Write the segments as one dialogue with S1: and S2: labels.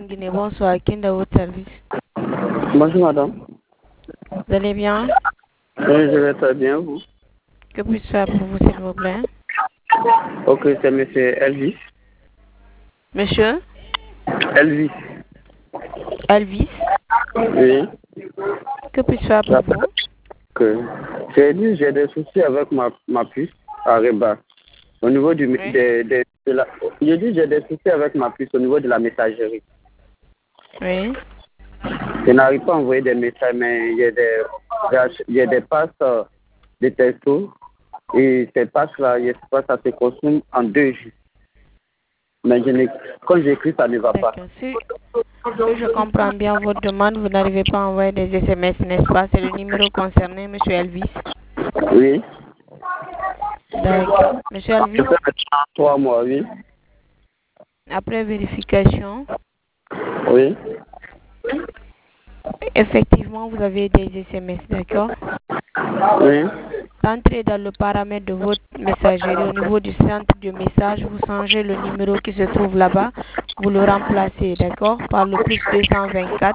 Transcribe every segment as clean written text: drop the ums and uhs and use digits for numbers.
S1: Guinée. Bonsoir, qui est dans votre service?
S2: Bonjour madame.
S1: Vous allez bien?
S2: Oui, je vais très bien, vous.
S1: Que puis-je faire pour vous, s'il vous plaît?
S2: Ok, c'est monsieur Elvis.
S1: Monsieur?
S2: Elvis.
S1: Elvis?
S2: Oui.
S1: Que puis-je faire pour vous?
S2: Que j'ai des soucis avec ma puce à Reba. Au niveau du
S1: Oui.
S2: j'ai dit j'ai des soucis avec ma puce au niveau de la messagerie.
S1: Oui.
S2: Je n'arrive pas à envoyer des messages, mais il y a des passes de textos et ces passes-là, ça se consomme en 2 jours. Mais quand j'écris, ça ne va pas.
S1: D'accord. Si je comprends bien votre demande, vous n'arrivez pas à envoyer des SMS, n'est-ce pas? C'est le numéro concerné, monsieur Elvis.
S2: Oui.
S1: D'accord. Monsieur Elvis,
S2: Je fais maintenant 3 mois, oui.
S1: après vérification,
S2: Oui.
S1: effectivement, vous avez des SMS, d'accord?
S2: Oui.
S1: Entrez dans le paramètre de votre messagerie. Au niveau du centre de message, vous changez le numéro qui se trouve là-bas. Vous le remplacez, d'accord? Par le plus 224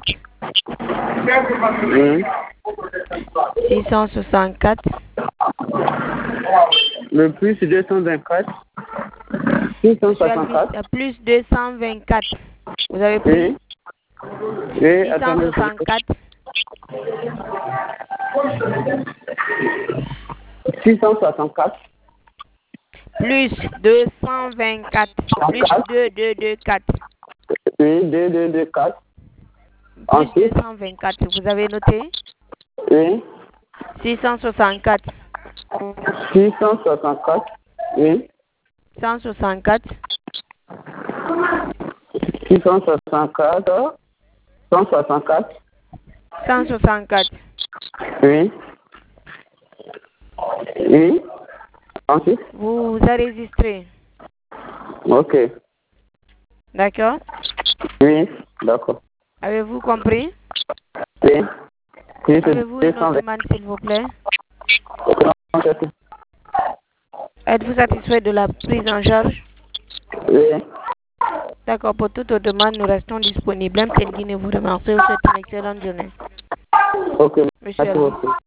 S2: Oui.
S1: 664
S2: Le plus 224 664.
S1: Plus 224. Vous avez pris?
S2: Oui. Oui, attendez.
S1: 664
S2: 664.
S1: plus 224 plus 2224
S2: Oui, 2224.
S1: plus
S2: Ensuite.
S1: 224. Vous avez noté?
S2: Oui.
S1: 664
S2: 664. Oui.
S1: 164
S2: 664. 164.
S1: 164.
S2: Oui. Oui. Ensuite.
S1: Vous enregistrez.
S2: Ok.
S1: D'accord?
S2: Oui. D'accord.
S1: Avez-vous compris?
S2: Oui. Oui, c'est
S1: Avez-vous une autre
S2: 220.
S1: demande, s'il vous plaît? Êtes-vous satisfait de la prise en charge?
S2: Oui.
S1: D'accord, pour toute autre demande, nous restons disponibles. MTN Guinée vous remercie. Vous souhaite une excellente journée.
S2: Ok.
S1: Monsieur
S2: Merci
S1: Elvis.
S2: beaucoup.